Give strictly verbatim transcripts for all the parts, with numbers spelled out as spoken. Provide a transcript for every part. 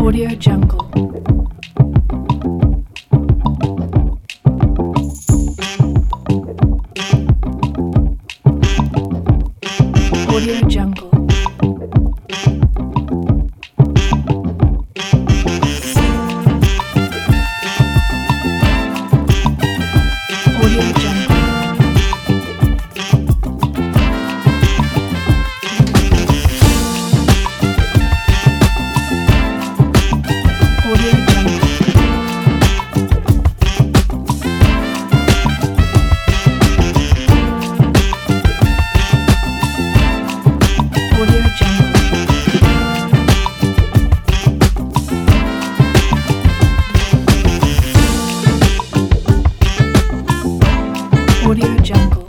Audio Jungle. Audio Jungle. Audio Jungle. Audio Jungle. Audio Jungle. Audio Jungle.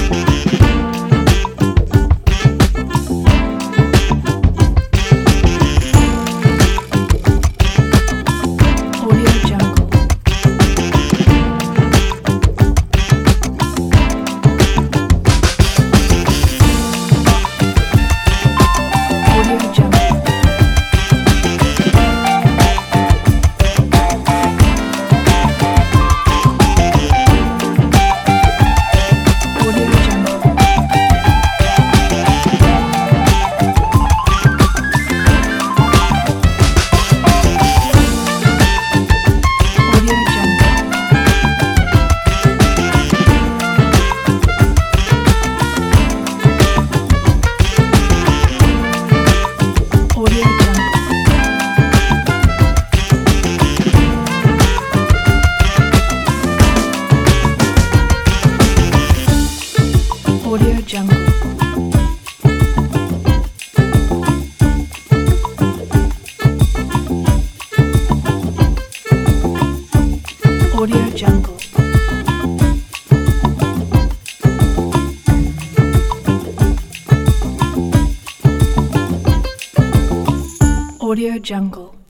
Audio Jungle. Audio Jungle. Audio Jungle. Audio Jungle. Audio Jungle. Audio Jungle. Audio Jungle. Audio Jungle.